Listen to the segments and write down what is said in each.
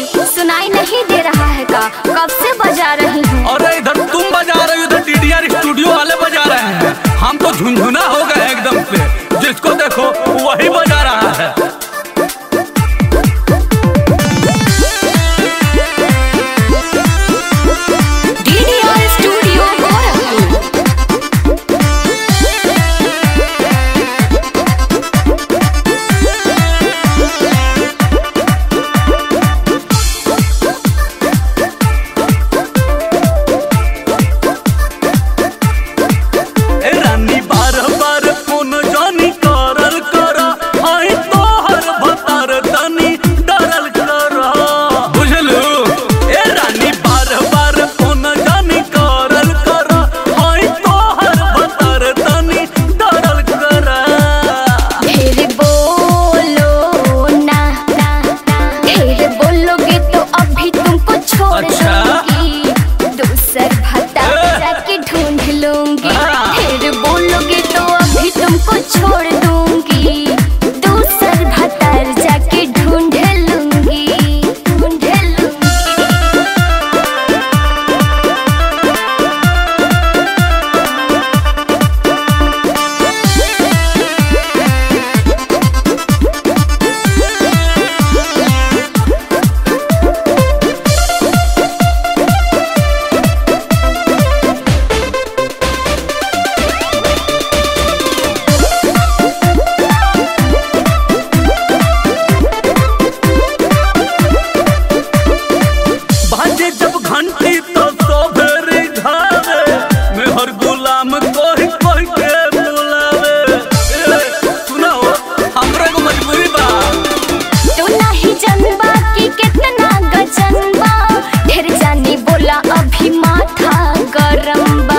सुनाई नहीं दे रहा है का? कब से बजा रही हूँ? अरे इधर तुम बजा रहे हो, इधर DDR स्टूडियो वाले बजा रहे हैं। हम तो झुनझुना हो गए एकदम से, जिसको देखो वही बजा रहा है। DDR studio Gorakhpur. छोड़ दूंगी, दूसर भतर जाके ढूंढ लूंगी, ढूंढ लूंगी। अभी माथा गरम बा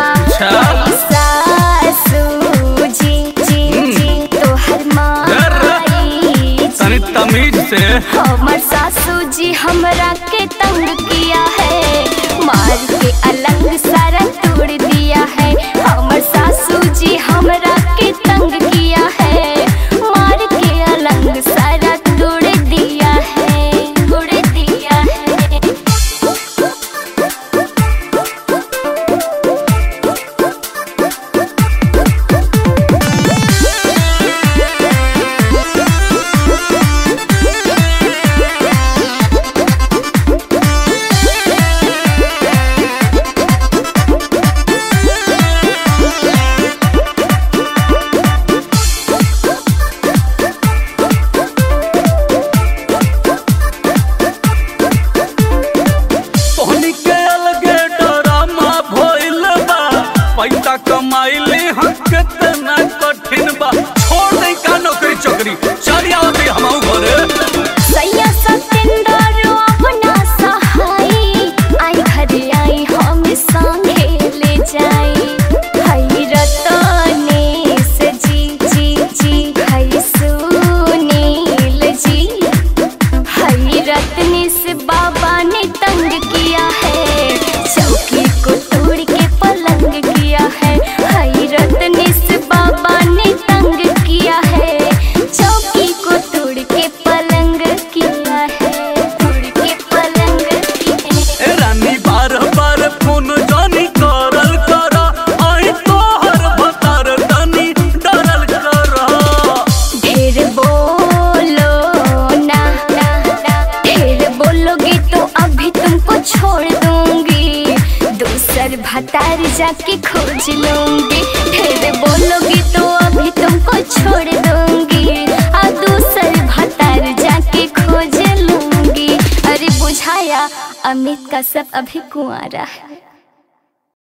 सासू जी तोहर माई तमीज से हमर सासू जी हमरा के तंग किया है, मार के अलंग सारा तोड़ दिया है। हमर सासू जी हमरा के तंग किया है, मार के अलंग सारा तोड़ दिया है, तोड़ दिया है। पैसा कमाइले हम कितना कठिन बा, छोड़ दे का नौकरी चोकरी, चल आवत हमहू घरे। सैया सतेंद्र अपना सहाई, आई घरे आई हम संगे ले जाई। हई रतनेश जी हई सुनील जी, हई रतनेश बाबा ने तंग किया है, चौकी को तोड़ के पलंग किया है। हई रतनेश बाबा ने तंग किया है, चौकी को तोड़ के पलंग किया है, तोड़ के पलंग किया है। रानी बार बार फोन जानी करल करा, आई तोहर भतार तनी डरल करा। ढेर बोलो ना, ढेर बोलोगे तो अभी तुमको छोड़ दूंगी, दूसर भतार जाके खोज लूंगी। ढेर बोलोगी तो अभी तुमको छोड़ दूंगी, आ दूसर भतार जाके खोज लूंगी। अरे बुझाया, अमित का सब अभी कुंवारा है।